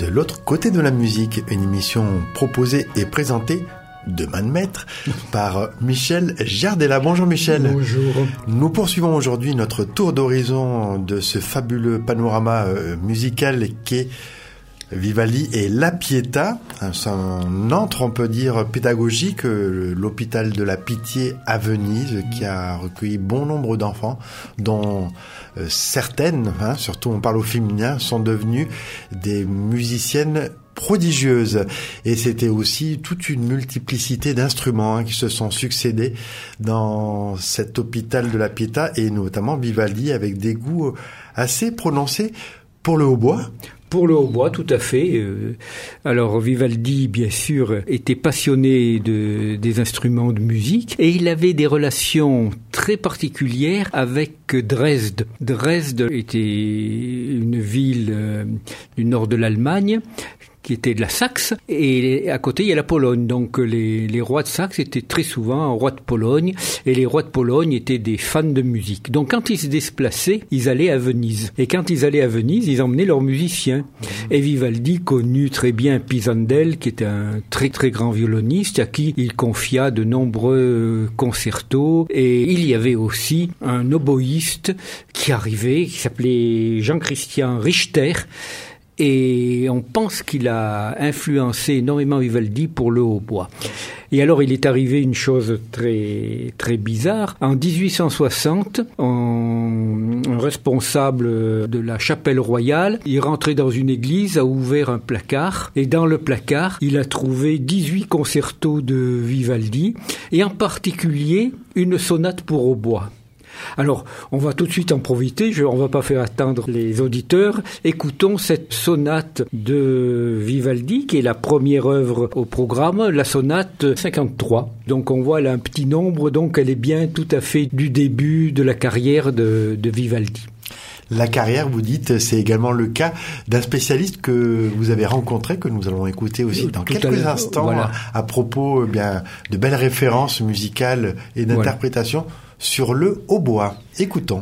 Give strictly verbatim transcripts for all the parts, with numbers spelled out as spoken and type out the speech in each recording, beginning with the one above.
De l'autre côté de la musique, une émission proposée et présentée de main de maître par Michel Giardella. Bonjour Michel. Bonjour. Nous poursuivons aujourd'hui notre tour d'horizon de ce fabuleux panorama musical qu'est Vivaldi et La Pietà, un antre, on peut dire, pédagogique, l'hôpital de la Pitié à Venise, qui a recueilli bon nombre d'enfants, dont certaines, hein, surtout on parle au féminin, sont devenues des musiciennes prodigieuses. Et c'était aussi toute une multiplicité d'instruments hein, qui se sont succédés dans cet hôpital de la Pietà, et notamment Vivaldi avec des goûts assez prononcés pour le hautbois. Pour le hautbois, tout à fait. Alors Vivaldi, bien sûr, était passionné de, des instruments de musique et il avait des relations très particulières avec Dresde. Dresde était une ville du nord de l'Allemagne qui était de la Saxe, et à côté il y a la Pologne. Donc les, les rois de Saxe étaient très souvent rois de Pologne, et les rois de Pologne étaient des fans de musique. Donc quand ils se déplaçaient, ils allaient à Venise. Et quand ils allaient à Venise, ils emmenaient leurs musiciens. Mmh. Et Vivaldi connut très bien Pisendel, qui était un très très grand violoniste, à qui il confia de nombreux concertos. Et il y avait aussi un oboïste qui arrivait, qui s'appelait Jean-Christian Richter, et on pense qu'il a influencé énormément Vivaldi pour le hautbois. Et alors il est arrivé une chose très très bizarre. En dix-huit cent soixante, un, un responsable de la chapelle royale, il rentrait dans une église, a ouvert un placard, et dans le placard, il a trouvé dix-huit concertos de Vivaldi, et en particulier une sonate pour hautbois. Alors, on va tout de suite en profiter, je, on va pas faire attendre les auditeurs. Écoutons cette sonate de Vivaldi, qui est la première œuvre au programme, la sonate cinquante-trois. Donc on voit là un petit nombre, donc elle est bien tout à fait du début de la carrière de, de Vivaldi. La carrière, vous dites, c'est également le cas d'un spécialiste que vous avez rencontré, que nous allons écouter aussi dans Tout quelques instants, voilà. à, à propos eh bien de belles références musicales et d'interprétation voilà. sur le hautbois. Écoutons.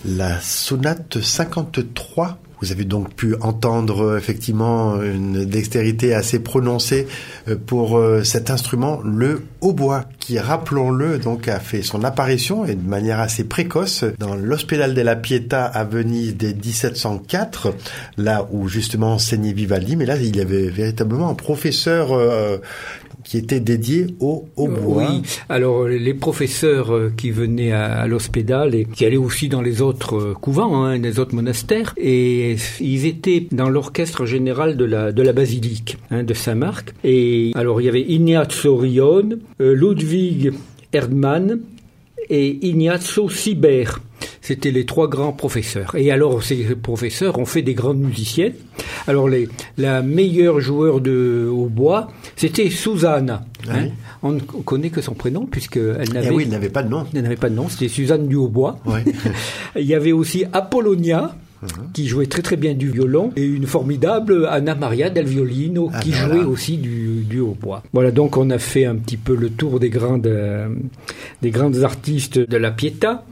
La sonate cinquante-trois. Vous avez donc pu entendre effectivement une dextérité assez prononcée pour cet instrument, le hautbois, qui, rappelons-le, donc a fait son apparition et de manière assez précoce dans l'Ospedale della Pietà à Venise dès dix-sept cent quatre, là où justement enseignait Vivaldi. Mais là, il y avait véritablement un professeur euh, qui était dédié au hautbois. Oui, alors les professeurs qui venaient à, à l'Ospedale et qui allaient aussi dans les autres couvents, hein, les autres monastères, et ils étaient dans l'orchestre général de la de la basilique hein, de Saint-Marc. Et alors il y avait Ignazio Rione, euh, Ludwig Erdmann et Ignazio Sieber. C'était les trois grands professeurs. Et alors, ces professeurs ont fait des grandes musiciennes. Alors, les, la meilleure joueur de hautbois, c'était Susanna. Ah hein. Oui. On ne connaît que son prénom, puisqu'elle n'avait... Eh oui, elle n'avait pas de nom. Elle n'avait pas de nom, c'était Suzanne du hautbois. Oui. Il y avait aussi Apollonia, Uh-huh. qui jouait très très bien du violon, et une formidable Anna Maria del Violino, ah, qui voilà. jouait aussi du, du hautbois. Voilà, donc on a fait un petit peu le tour des grandes, euh, des grandes artistes de la Pietà,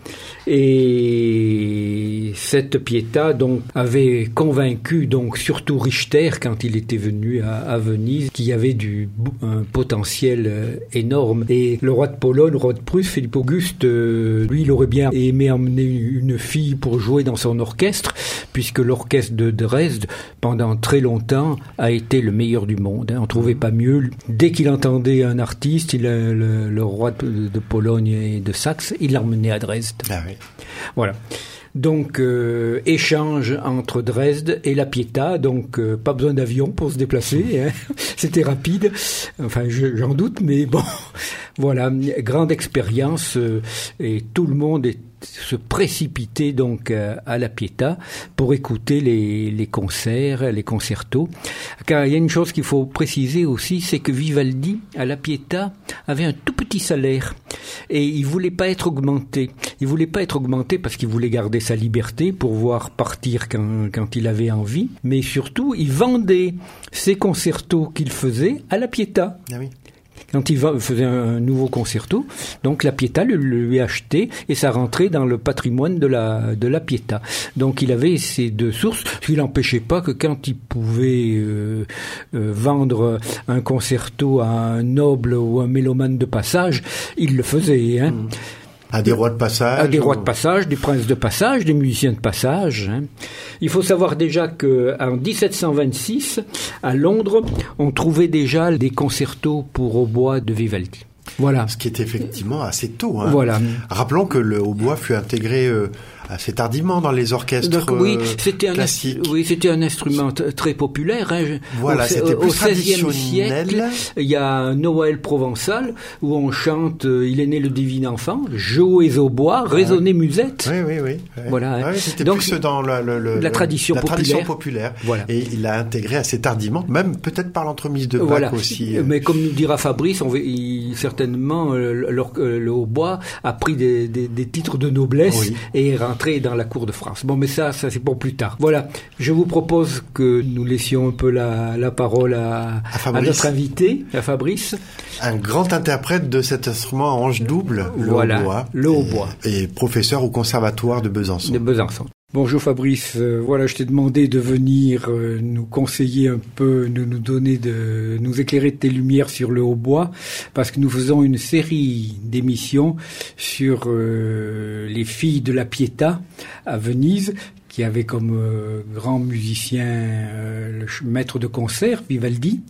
et cette Pietà donc avait convaincu donc surtout Richter quand il était venu à, à Venise, qu'il y avait du un potentiel euh, énorme. Et le roi de Pologne, le roi de Prusse, Philippe Auguste, euh, lui il aurait bien aimé emmener une fille pour jouer dans son orchestre, puisque l'orchestre de Dresde, pendant très longtemps, a été le meilleur du monde. Hein. On ne trouvait pas mieux. Dès qu'il entendait un artiste, il, le, le roi de, de Pologne et de Saxe, il l'emmenait à Dresde. Ah oui. Voilà. Donc, euh, échange entre Dresde et la Pietà, donc euh, pas besoin d'avion pour se déplacer, hein. C'était rapide, enfin je, j'en doute, mais bon, voilà, grande expérience, euh, et tout le monde est se précipiter donc euh, à la Pietà pour écouter les, les concerts, les concertos. Car il y a une chose qu'il faut préciser aussi, c'est que Vivaldi, à la Pietà, avait un tout petit salaire et il voulait pas être augmenté. Il voulait pas être augmenté parce qu'il voulait garder sa liberté pour pouvoir partir quand, quand il avait envie, mais surtout, il vendait ses concertos qu'il faisait à la Pietà. Ah oui. Quand il faisait un nouveau concerto, donc la Pietà le lui achetait et ça rentrait dans le patrimoine de la de la Pietà. Donc il avait ces deux sources, ce qui n'empêchait pas que quand il pouvait euh, euh, vendre un concerto à un noble ou un mélomane de passage, il le faisait. Hein. Mmh. À des rois de passage. À des rois de passage, des princes de passage, des musiciens de passage. Hein. Il faut savoir déjà qu'en dix-sept cent vingt-six, à Londres, on trouvait déjà des concertos pour hautbois de Vivaldi. Voilà. Ce qui est effectivement assez tôt. Hein. Voilà. Rappelons que le hautbois fut intégré euh, assez tardivement dans les orchestres Donc, oui, c'était classiques. Un, oui, c'était un instrument t- très populaire. Hein. Voilà, au, c'était plus au seizième siècle, il y a un Noël provençal où on chante euh, « Il est né le divin enfant »,« Jouez au bois »,« Résonnez musette ». Oui, oui, oui. oui. Voilà. Hein. Oui, c'était Donc, plus dans le, le, le, la tradition la populaire. Tradition populaire. Voilà. Et il l'a intégré assez tardivement, même peut-être par l'entremise de Bach voilà. aussi. Mais comme nous dira Fabrice, on, il, certainement, euh, le, le hautbois a pris des, des, des titres de noblesse oui. et est rentré dans la cour de France. Bon, mais ça, ça c'est pour plus tard. Voilà. Je vous propose que nous laissions un peu la, la parole à, à, à notre invité, à Fabrice. Un grand interprète de cet instrument à hanche double, le voilà, hautbois. Le hautbois. Et, et professeur au conservatoire de Besançon. De Besançon. Bonjour Fabrice, euh, voilà, je t'ai demandé de venir euh, nous conseiller un peu, de nous donner, de nous éclairer de tes lumières sur le hautbois, parce que nous faisons une série d'émissions sur euh, les filles de la Pietà à Venise, qui avait comme euh, grand musicien euh, le maître de concert Vivaldi.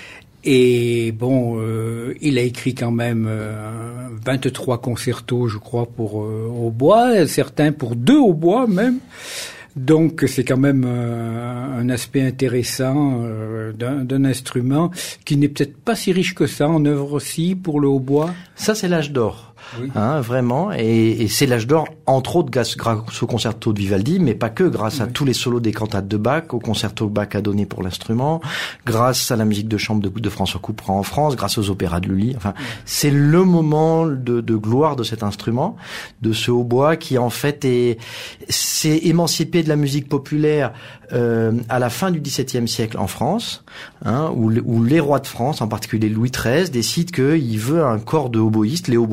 Et bon, euh, il a écrit quand même euh, vingt-trois concertos, je crois, pour euh, hautbois, certains pour deux hautbois même. Donc c'est quand même euh, un aspect intéressant euh, d'un, d'un instrument qui n'est peut-être pas si riche que ça en œuvre aussi pour le hautbois. Ça c'est l'âge d'or. Oui. Hein, vraiment, et, et c'est l'âge d'or, entre autres grâce, grâce au concerto de Vivaldi, mais pas que, grâce oui. à tous les solos des cantates de Bach, au concerto que Bach a donné pour l'instrument, grâce à la musique de chambre de, de François Couperin en France, grâce aux opéras de Lully. Enfin, oui. c'est le moment de, de gloire de cet instrument, de ce hautbois qui en fait est, s'est émancipé de la musique populaire euh, à la fin du dix-septième siècle en France, hein, où, où les rois de France, en particulier Louis treize, décident qu'il veut un corps de hautboïstes, les hautbois du roi.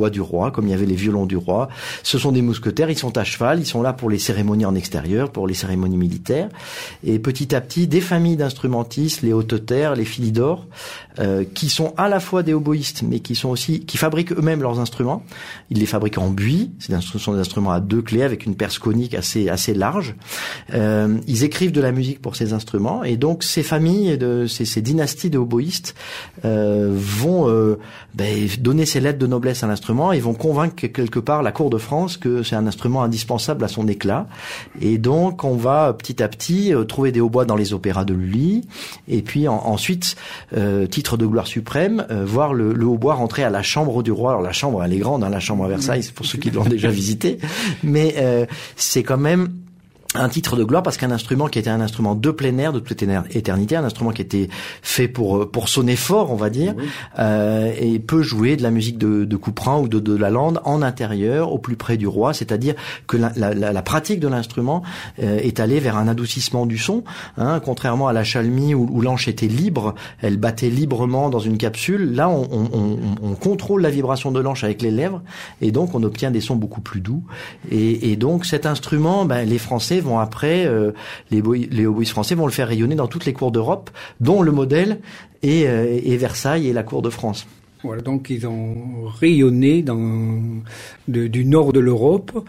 roi, comme il y avait les violons du roi. Ce sont des mousquetaires, ils sont à cheval, ils sont là pour les cérémonies en extérieur, pour les cérémonies militaires. Et petit à petit, des familles d'instrumentistes, les hautetaires, les philidors, euh, qui sont à la fois des oboïstes, mais qui sont aussi, qui fabriquent eux-mêmes leurs instruments. Ils les fabriquent en buis. Ce sont des instruments à deux clés avec une perce conique assez assez large. Euh, ils écrivent de la musique pour ces instruments, et donc ces familles, de ces, ces dynasties de oboïstes euh, vont euh, ben, donner ces lettres de noblesse à l'instrument et vont convaincre quelque part la cour de France que c'est un instrument indispensable à son éclat. Et donc on va petit à petit euh, trouver des hautbois dans les opéras de Lully, et puis en, ensuite, euh, titre de gloire suprême, euh, voir le, le hautbois rentrer à la chambre du roi. Alors la chambre, elle est grande, hein, la chambre à Versailles, c'est pour ceux qui l'ont déjà visité, mais euh, c'est quand même un titre de gloire parce qu'un instrument qui était un instrument de plein air, de toute éternité, un instrument qui était fait pour pour sonner fort, on va dire, oui. euh, et peut jouer de la musique de, de Couperin ou de, de la lande en intérieur, au plus près du roi, c'est-à-dire que la, la, la pratique de l'instrument euh, est allée vers un adoucissement du son, hein, contrairement à la chalmie où, où l'anche était libre, elle battait librement dans une capsule. Là, on, on, on, on contrôle la vibration de l'anche avec les lèvres, et donc on obtient des sons beaucoup plus doux. Et, et donc cet instrument, ben, les Français vont après, euh, les, les oboïstes français vont le faire rayonner dans toutes les cours d'Europe, dont le modèle est, euh, est Versailles et la cour de France. Voilà, donc ils ont rayonné dans, de, du nord de l'Europe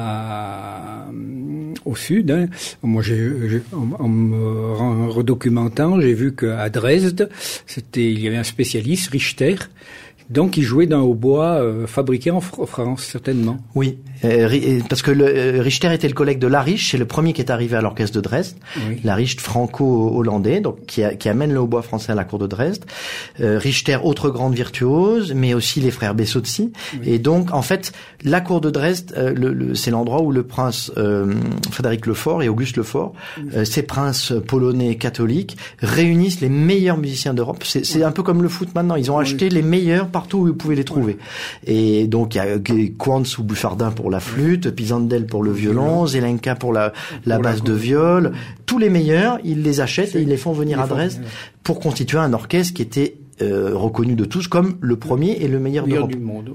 à, au sud. Hein. Moi, j'ai, j'ai, en, en me redocumentant, j'ai vu qu'à Dresde, c'était, il y avait un spécialiste, Richter. Donc, il jouait d'un hautbois euh, fabriqué en France, certainement. Oui, euh, parce que le, euh, Richter était le collègue de Lariche, c'est le premier qui est arrivé à l'orchestre de Dresde. Oui. Lariche franco-hollandais, donc qui, a, qui amène le hautbois français à la cour de Dresde. Euh, Richter, autre grande virtuose, mais aussi les frères Bessozzi. Oui. Et donc, en fait, la cour de Dresde, euh, le, le, c'est l'endroit où le prince euh, Frédéric Lefort et Auguste Lefort, oui. euh, ces princes polonais catholiques, réunissent les meilleurs musiciens d'Europe. C'est, c'est oui. un peu comme le foot maintenant. Ils ont oui. acheté les meilleurs partout où vous pouvez les trouver. Ouais. Et donc il y a Quantz ou Buffardin pour la flûte, Pisandel pour le violon, Zelenka pour la, la pour basse la de viol. Tous les meilleurs, ils les achètent et ils les font venir à Dresde pour constituer un orchestre qui était euh, reconnu de tous comme le premier et le meilleur d'Europe. Du monde.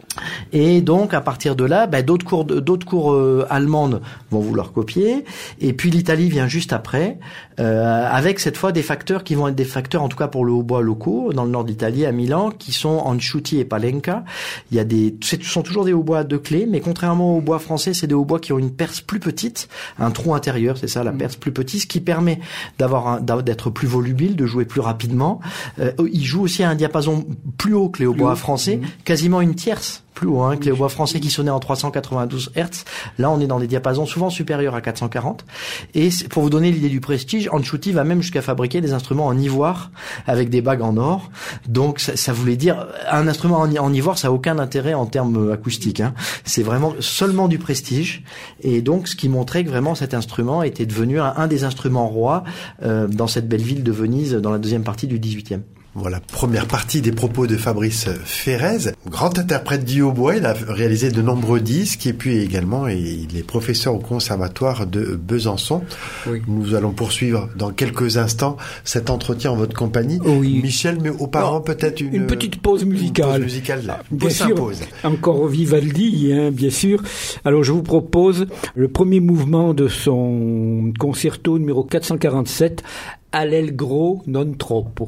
Et donc à partir de là, ben, d'autres cours, d'autres cours euh, allemandes vont vouloir copier. Et puis l'Italie vient juste après, euh, avec cette fois des facteurs qui vont être des facteurs, en tout cas pour le hautbois locaux dans le nord d'Italie, à Milan, qui sont Anciuti et Palenka. Il y a des, ce sont toujours des hautbois à deux clés, mais contrairement aux hautbois français, c'est des hautbois qui ont une perce plus petite, un trou intérieur, c'est ça, la perce plus petite, ce qui permet d'avoir un, d'être plus volubile, de jouer plus rapidement. Euh, il joue aussi à un diapason plus haut que les hautbois français, mmh. quasiment une tierce plus haut hein, que les hautbois français qui sonnaient en trois cent quatre-vingt-douze hertz. Là, on est dans des diapasons souvent supérieurs à quatre cent quarante. Et pour vous donner l'idée du prestige, Anciuti va même jusqu'à fabriquer des instruments en ivoire avec des bagues en or. Donc, ça, ça voulait dire un instrument en, en ivoire, ça a aucun intérêt en termes acoustiques. Hein. C'est vraiment seulement du prestige. Et donc, ce qui montrait que vraiment cet instrument était devenu un, un des instruments rois euh, dans cette belle ville de Venise dans la deuxième partie du dix-huitième. Voilà, première partie des propos de Fabrice Ferrez, grand interprète du hautbois. Il a réalisé de nombreux disques et puis également il est professeur au conservatoire de Besançon. Oui. Nous allons poursuivre dans quelques instants cet entretien en votre compagnie. Oui. Michel, mais auparavant oh, peut-être une, une petite pause musicale. Une pause musicale là. Bien sûr, encore Vivaldi, hein, bien sûr. Alors je vous propose le premier mouvement de son concerto numéro quatre cent quarante-sept, Allegro non troppo.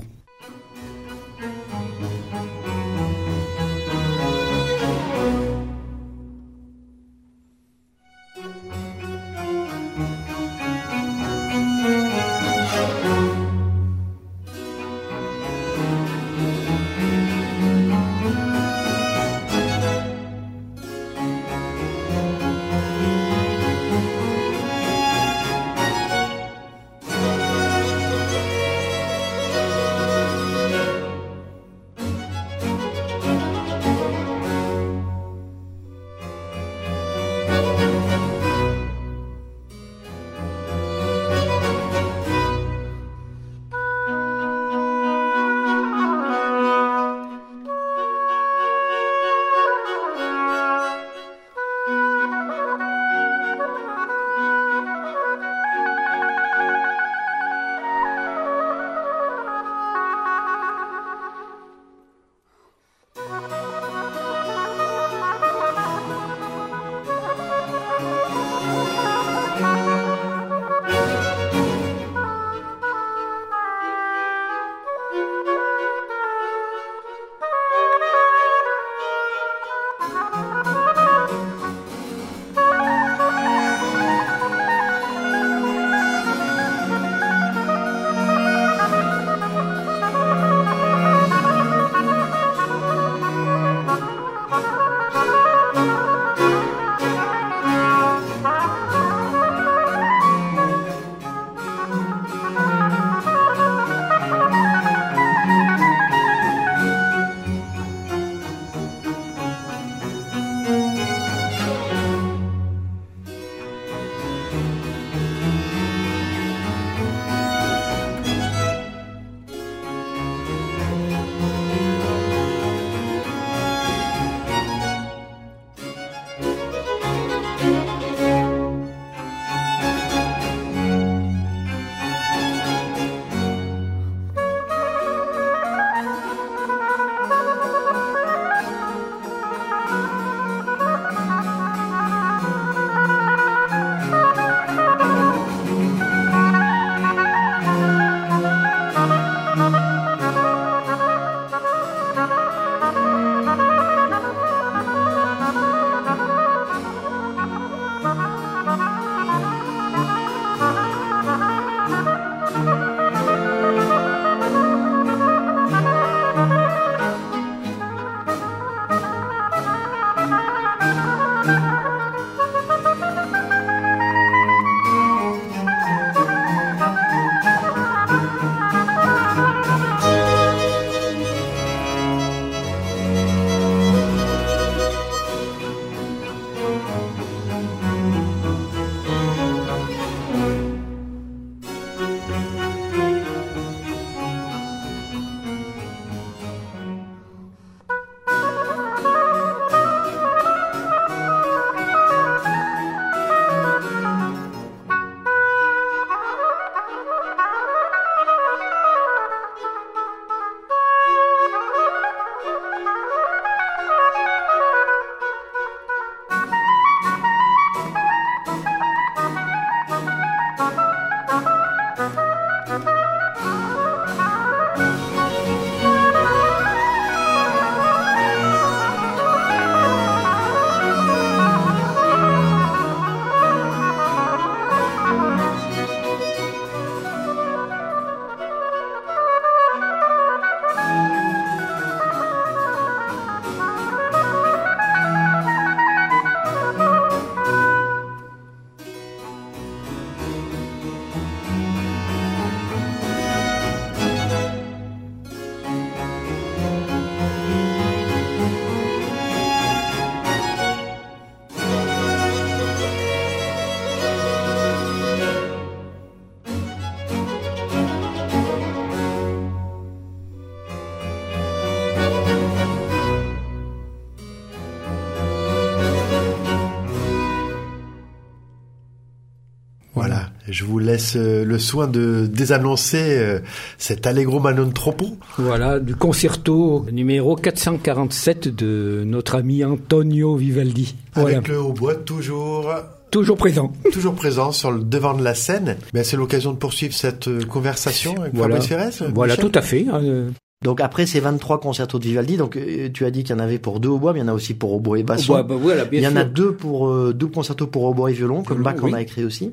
Je vous laisse le soin de désannoncer cet Allegro ma non troppo. Voilà, du concerto numéro quatre cent quarante-sept de notre ami Antonio Vivaldi. Voilà. Avec le hautbois toujours... Toujours présent. Toujours présent sur le devant de la scène. Ben, c'est l'occasion de poursuivre cette conversation avec voilà. Fabrice Ferrès. Voilà, Michel. tout à fait. Donc après ces vingt-trois concertos de Vivaldi, donc euh, tu as dit qu'il y en avait pour deux hautbois, mais il y en a aussi pour hautbois et basson. Bah, bah, voilà, bien il y en sûr. a deux pour euh, deux concertos pour hautbois et violon, comme Bach oui. en a écrit aussi.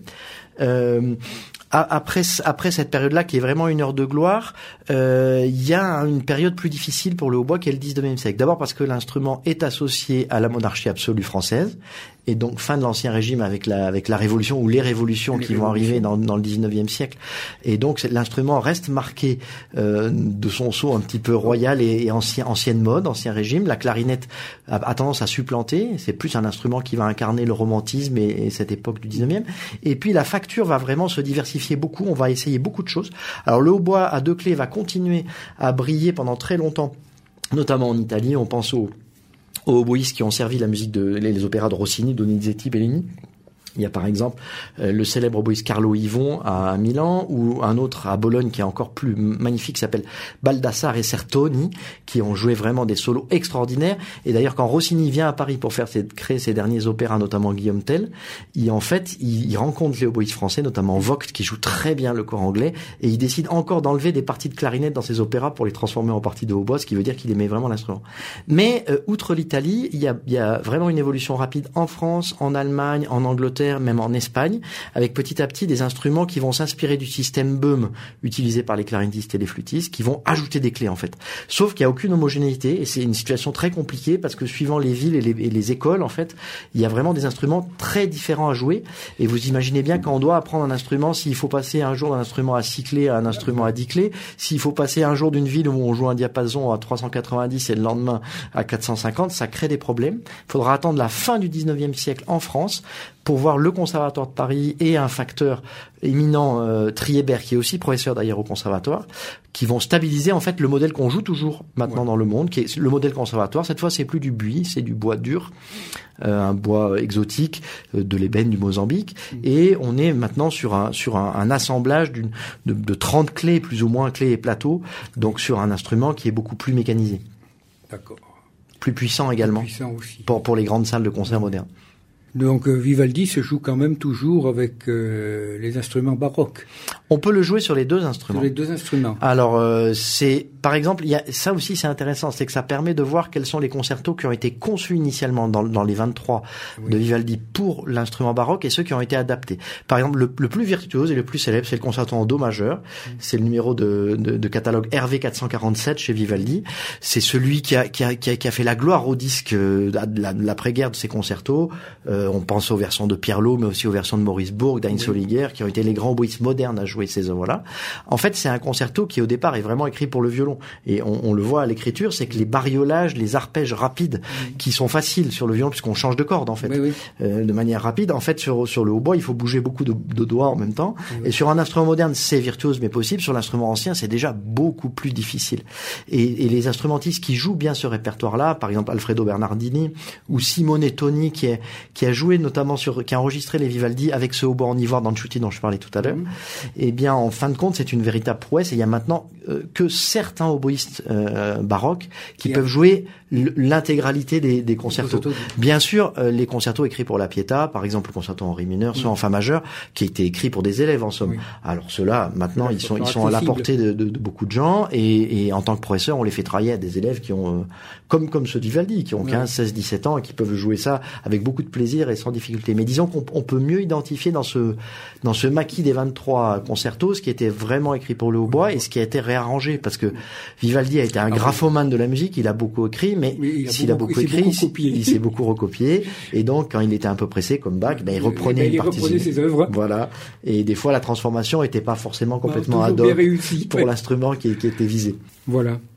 Euh, après après cette période-là qui est vraiment une heure de gloire, euh, il y a une période plus difficile pour le hautbois qui est le dix-neuvième siècle. D'abord parce que l'instrument est associé à la monarchie absolue française. Et donc fin de l'Ancien Régime avec la avec la Révolution ou les révolutions les qui révolutions. vont arriver dans, dans le dix-neuvième siècle. Et donc l'instrument reste marqué euh, de son sceau un petit peu royal et, et ancien ancienne mode, ancien régime. La clarinette a, a tendance à supplanter. C'est plus un instrument qui va incarner le romantisme et, et cette époque du dix-neuvième. Et puis la facture va vraiment se diversifier beaucoup. On va essayer beaucoup de choses. Alors le hautbois à deux clés va continuer à briller pendant très longtemps, notamment en Italie. On pense au aux hautboistes qui ont servi la musique de les, les opéras de Rossini, Donizetti, Bellini. Il y a par exemple euh, le célèbre hautboïste Carlo Ivon à Milan, ou un autre à Bologne qui est encore plus magnifique, qui s'appelle Baldassare et Certoni, qui ont joué vraiment des solos extraordinaires. Et d'ailleurs, quand Rossini vient à Paris pour faire ses, créer ses derniers opéras, notamment Guillaume Tell, il, en fait, il, il rencontre les hautboïstes français, notamment Vogt, qui joue très bien le corps anglais, et il décide encore d'enlever des parties de clarinette dans ses opéras pour les transformer en parties de hautbois, ce qui veut dire qu'il aimait vraiment l'instrument. Mais euh, outre l'Italie, il y a, il y a vraiment une évolution rapide en France, en Allemagne, en Angleterre, même en Espagne, avec petit à petit des instruments qui vont s'inspirer du système Böhm utilisé par les clarinettistes et les flûtistes, qui vont ajouter des clés en fait. Sauf qu'il n'y a aucune homogénéité et c'est une situation très compliquée parce que suivant les villes et les, et les écoles, en fait, il y a vraiment des instruments très différents à jouer. Et vous imaginez bien quand on doit apprendre un instrument, s'il faut passer un jour d'un instrument à six clés à un instrument à dix clés, s'il faut passer un jour d'une ville où on joue un diapason à trois cent quatre-vingt-dix et le lendemain à quatre cent cinquante, ça crée des problèmes. Il faudra attendre la fin du dix-neuvième siècle en France pour voir le Conservatoire de Paris et un facteur éminent, euh, Triébert, qui est aussi professeur d'ailleurs au Conservatoire, qui vont stabiliser en fait le modèle qu'on joue toujours maintenant ouais. dans le monde, qui est le modèle Conservatoire. Cette fois, c'est plus du buis, c'est du bois dur, euh, un bois exotique, euh, de l'ébène du Mozambique, mmh. et on est maintenant sur un sur un, un assemblage d'une de, de trente clés, plus ou moins clés et plateaux, donc sur un instrument qui est beaucoup plus mécanisé. D'accord. Plus puissant également. Plus puissant aussi. Pour pour les grandes salles de concert modernes. Donc euh, Vivaldi se joue quand même toujours avec euh, les instruments baroques. On peut le jouer sur les deux instruments. Sur les deux instruments. Alors euh, c'est par exemple, il y a ça aussi c'est intéressant, c'est que ça permet de voir quels sont les concertos qui ont été conçus initialement dans dans les vingt-trois oui. de Vivaldi pour l'instrument baroque et ceux qui ont été adaptés. Par exemple, le, le plus virtuose et le plus célèbre, c'est le concerto en do majeur. Mmh. C'est le numéro de, de de catalogue R V quatre cent quarante-sept chez Vivaldi. C'est celui qui a qui a qui a, qui a fait la gloire au disque de l'après-guerre de ces concertos. Euh, on pense aux versions de Pierre Lot, mais aussi aux versions de Maurice Bourg, d'Heinz Holliger, qui ont été les grands hautboistes modernes à jouer ces œuvres-là. En fait, c'est un concerto qui, au départ, est vraiment écrit pour le violon. Et on, on le voit à l'écriture, c'est que les bariolages, les arpèges rapides, oui. qui sont faciles sur le violon, puisqu'on change de corde, en fait, oui, oui. Euh, de manière rapide. En fait, sur, sur le hautbois, il faut bouger beaucoup de, de doigts en même temps. Oui. Et sur un instrument moderne, c'est virtuose, mais possible. Sur l'instrument ancien, c'est déjà beaucoup plus difficile. Et, et les instrumentistes qui jouent bien ce répertoire-là, par exemple Alfredo Bernardini, ou Simone Toni, qui est, qui a joué notamment sur, qui a enregistré les Vivaldi avec ce hautbois en ivoire d'Anchuti dont je parlais tout à l'heure. Mmh. Et bien, en fin de compte, c'est une véritable prouesse. Et il y a maintenant euh, que certains hautboistes euh, baroques qui yeah. peuvent jouer l'intégralité des, des concertos. Bien sûr, euh, les concertos écrits pour la Pietà, par exemple le concerto en ré mineur, soit mmh. en fa majeur, qui a été écrit pour des élèves en somme. Oui. Alors ceux-là, maintenant, ils sont, ils sont à la portée de, de, de beaucoup de gens. Et, et en tant que professeur, on les fait travailler à des élèves qui ont, euh, comme comme ceux de Vivaldi, qui ont quinze, seize, dix-sept ans et qui peuvent jouer ça avec beaucoup de plaisir et sans difficulté. Mais disons qu'on on peut mieux identifier dans ce dans ce maquis des vingt-trois concertos ce qui était vraiment écrit pour le hautbois et ce qui a été réarrangé, parce que Vivaldi a été un graphomane de la musique, il a beaucoup écrit, mais oui, s'il a beaucoup, a beaucoup écrit, beaucoup il s'est beaucoup recopié, et donc quand il était un peu pressé comme Bach, ben, il reprenait ben, une partie de ses œuvres. Voilà. Et des fois la transformation était pas forcément complètement ad hoc pour l'instrument qui, qui était visé. Voilà.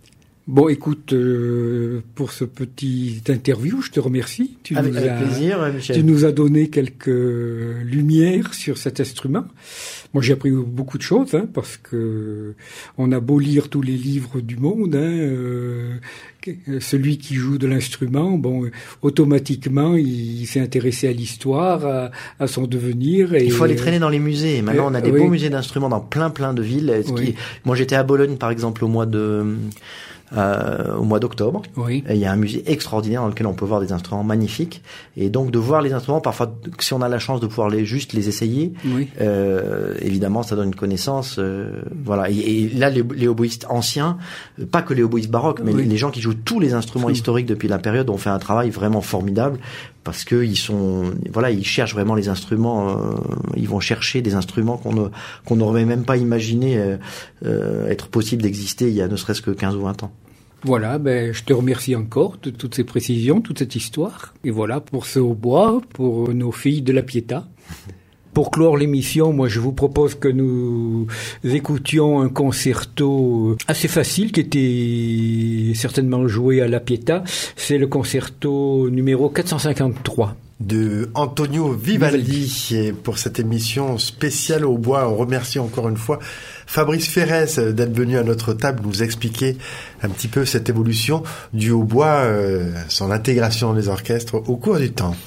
Bon, écoute, euh, pour ce petit interview, je te remercie. Tu avec nous avec as, plaisir, Michel. Tu nous as donné quelques lumières sur cet instrument. Moi, j'ai appris beaucoup de choses, hein, parce que on a beau lire tous les livres du monde, hein, euh, celui qui joue de l'instrument, bon, automatiquement, il, il s'est intéressé à l'histoire, à, à son devenir. Et, il faut aller traîner dans les musées. Maintenant, euh, on a des oui. beaux musées d'instruments dans plein, plein de villes. Ce Oui. qui... Moi, j'étais à Bologne, par exemple, au mois de... Euh, au mois d'octobre. Oui. Et il y a un musée extraordinaire dans lequel on peut voir des instruments magnifiques. Et donc de voir les instruments, parfois si on a la chance de pouvoir les juste les essayer, Oui. euh, évidemment ça donne une connaissance. Euh, voilà. Et, et là les, les oboïstes anciens, pas que les oboïstes baroques, mais Oui. les gens qui jouent tous les instruments Tout. historiques depuis la période ont fait un travail vraiment formidable parce que ils sont, voilà, ils cherchent vraiment les instruments. Euh, ils vont chercher des instruments qu'on ne qu'on n'aurait même pas imaginé euh, euh, être possible d'exister il y a ne serait-ce que quinze ou vingt ans. Voilà, ben, je te remercie encore de toutes ces précisions, toute cette histoire. Et voilà, pour ce hautbois, pour nos filles de la Pietà. Pour clore l'émission, moi, je vous propose que nous écoutions un concerto assez facile qui était certainement joué à la Pietà. C'est le concerto numéro quatre cent cinquante-trois. De Antonio Vivaldi. Et pour cette émission spéciale au bois, on remercie encore une fois Fabrice Ferrès d'être venu à notre table nous expliquer un petit peu cette évolution du hautbois, euh, son intégration dans les orchestres au cours du temps.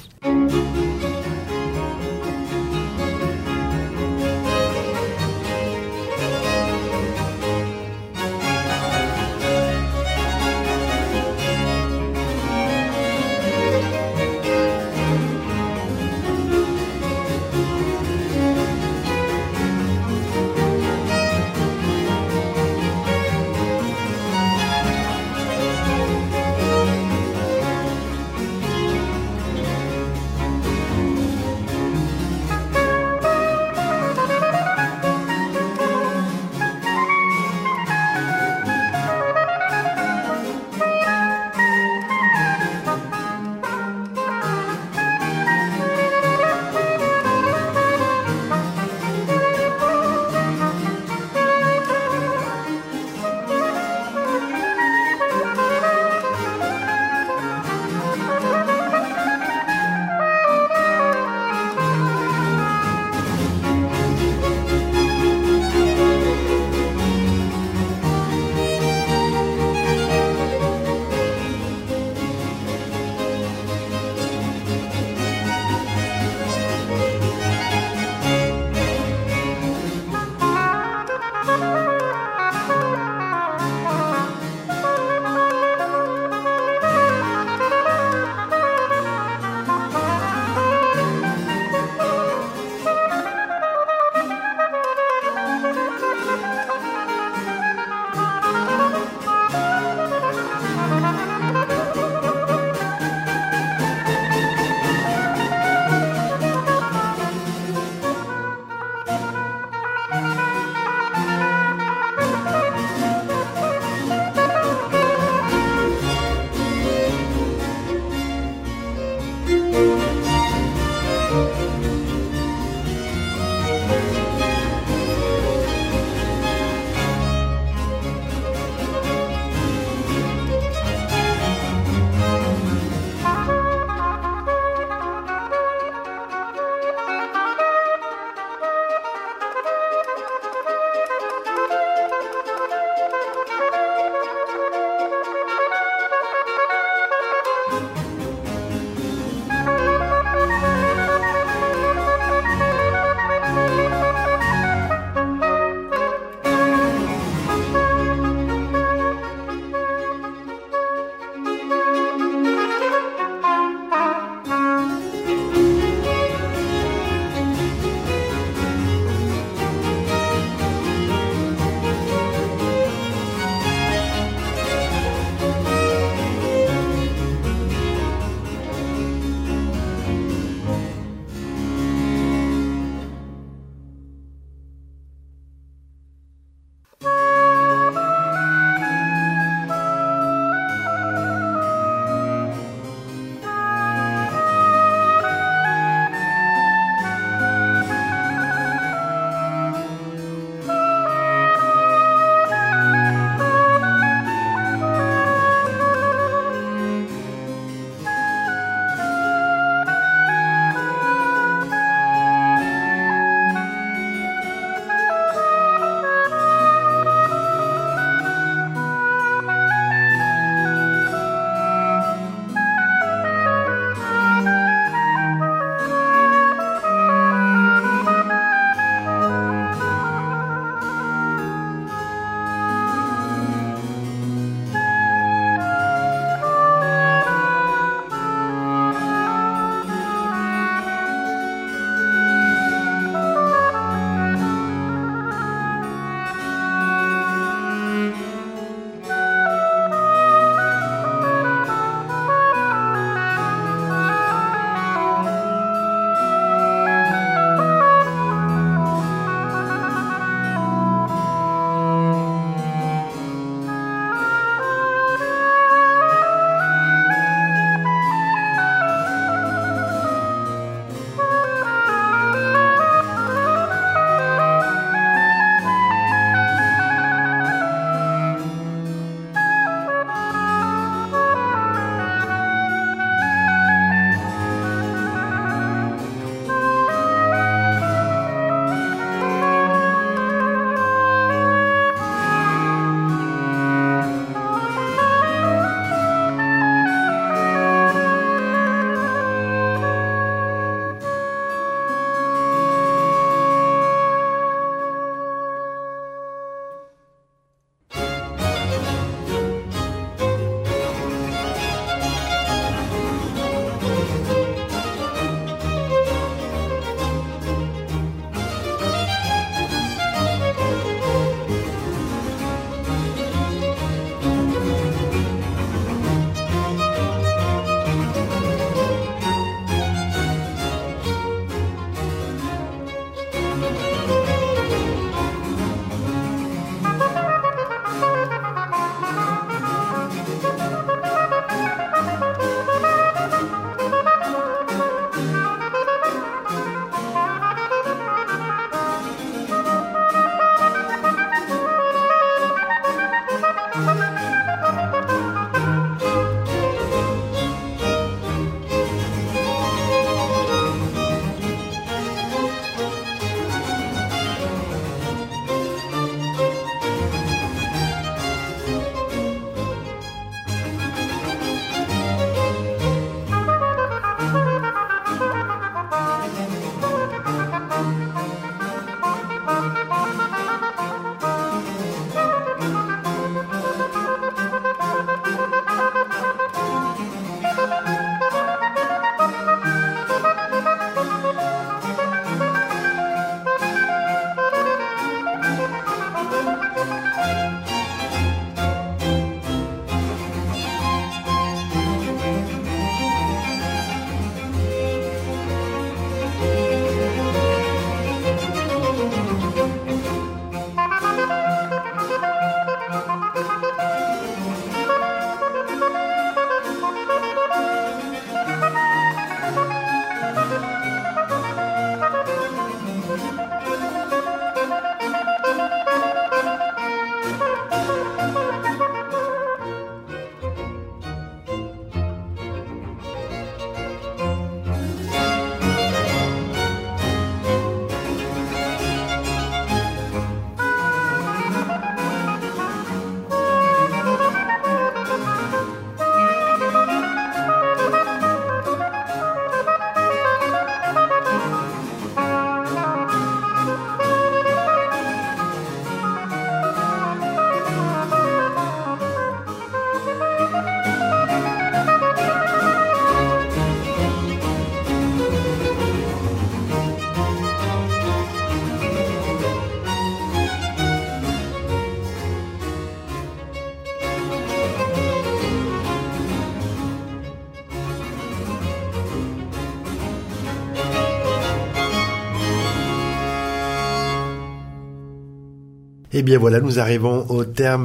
Eh bien voilà, nous arrivons au terme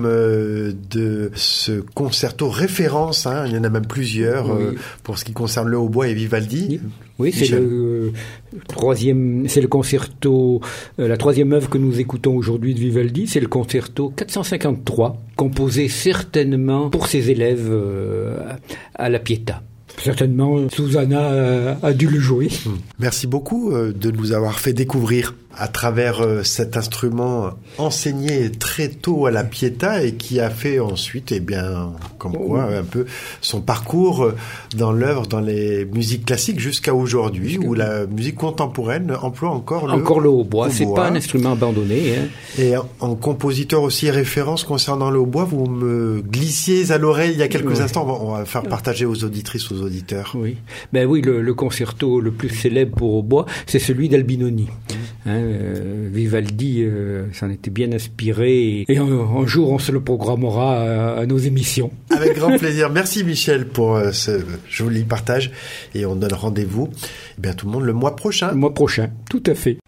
de ce concerto référence, hein, il y en a même plusieurs, oui. euh, pour ce qui concerne le hautbois et Vivaldi. Oui, c'est le euh, troisième, c'est le concerto, euh, la troisième œuvre que nous écoutons aujourd'hui de Vivaldi, c'est le concerto quatre cent cinquante-trois, composé certainement pour ses élèves euh, à la Pietà. Certainement, Susanna a dû le jouer. Merci beaucoup de nous avoir fait découvrir à travers cet instrument enseigné très tôt à la Pietà et qui a fait ensuite, eh bien, comme quoi, un peu son parcours dans l'œuvre, dans les musiques classiques jusqu'à aujourd'hui, jusqu'à où la musique contemporaine emploie encore le encore le hautbois. C'est pas un instrument abandonné. Hein. Et en, en compositeur aussi référence concernant le hautbois, vous me glissiez à l'oreille il y a quelques oui. instants. On va faire partager aux auditrices, aux auditeurs. Oui, ben oui, le, le concerto le plus célèbre pour hautbois, c'est celui d'Albinoni. Mmh. Hein, euh, Vivaldi euh, s'en était bien inspiré et, et un, un jour on se le programmera à, à nos émissions. Avec grand plaisir. Merci Michel pour euh, ce joli partage et on donne rendez-vous eh bien tout le monde le mois prochain. Le mois prochain, tout à fait.